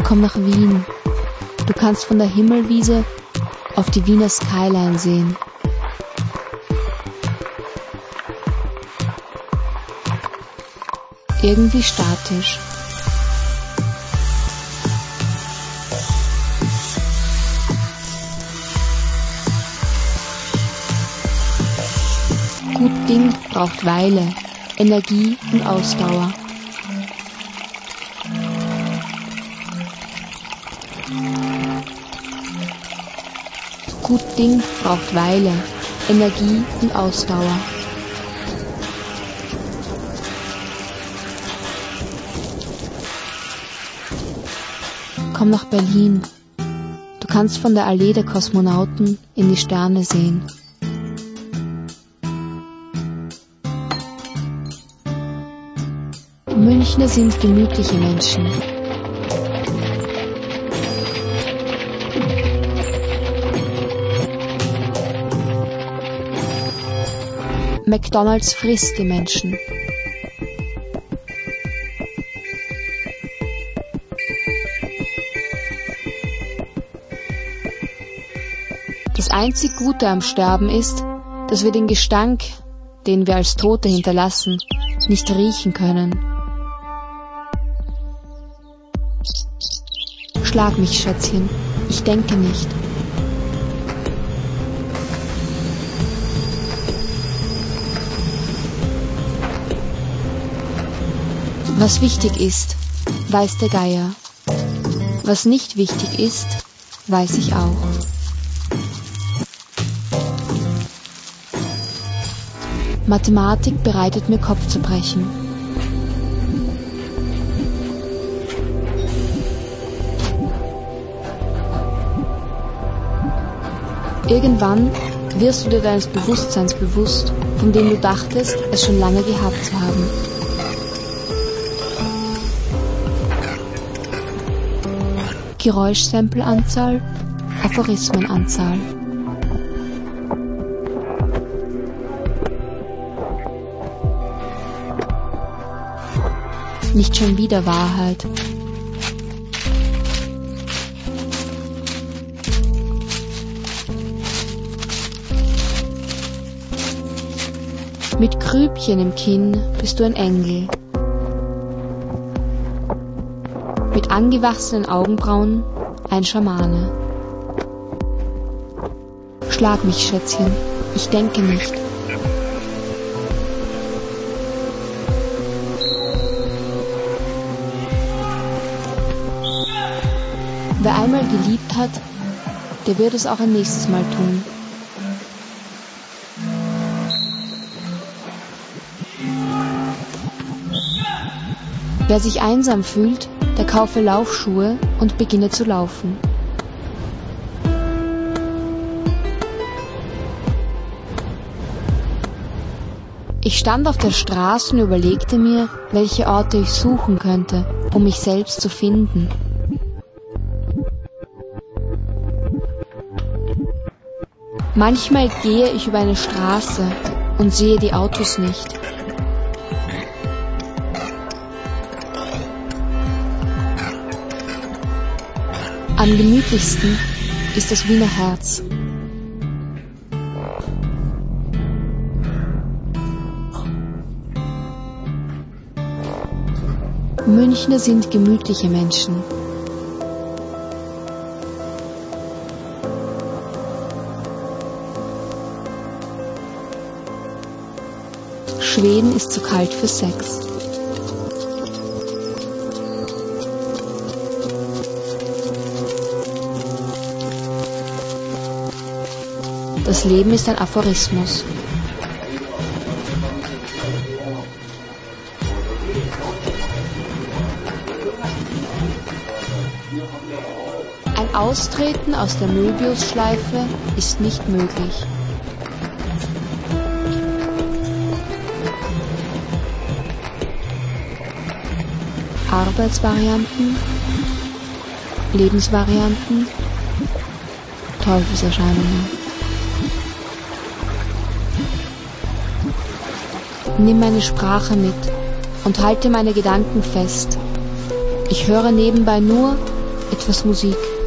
Komm nach Wien. Du kannst von der Himmelwiese auf die Wiener Skyline sehen. Irgendwie statisch. Gut Ding braucht Weile, Energie und Ausdauer. Gut Ding braucht Weile, Energie und Ausdauer. Komm nach Berlin. Du kannst von der Allee der Kosmonauten in die Sterne sehen. Münchner sind gemütliche Menschen. McDonald's frisst die Menschen. Das einzig Gute am Sterben ist, dass wir den Gestank, den wir als Tote hinterlassen, nicht riechen können. Schlag mich, Schätzchen, ich denke nicht. Was wichtig ist, weiß der Geier. Was nicht wichtig ist, weiß ich auch. Mathematik bereitet mir Kopfzerbrechen. Irgendwann wirst du dir deines Bewusstseins bewusst, von dem du dachtest, es schon lange gehabt zu haben. Geräuschsample-Anzahl, Aphorismenanzahl. Nicht schon wieder Wahrheit. Mit Grübchen im Kinn bist du ein Engel. Mit angewachsenen Augenbrauen ein Schamane. Schlag mich, Schätzchen, ich denke nicht. Wer einmal geliebt hat, der wird es auch ein nächstes Mal tun. Wer sich einsam fühlt, der kaufe Laufschuhe und beginne zu laufen. Ich stand auf der Straße und überlegte mir, welche Orte ich suchen könnte, um mich selbst zu finden. Manchmal gehe ich über eine Straße und sehe die Autos nicht. Am gemütlichsten ist das Wiener Herz. Münchner sind gemütliche Menschen. Schweden ist zu kalt für Sex. Das Leben ist ein Aphorismus. Ein Austreten aus der Möbiusschleife ist nicht möglich. Arbeitsvarianten, Lebensvarianten, Teufelserscheinungen. Nimm meine Sprache mit und halte meine Gedanken fest. Ich höre nebenbei nur, etwas Musik.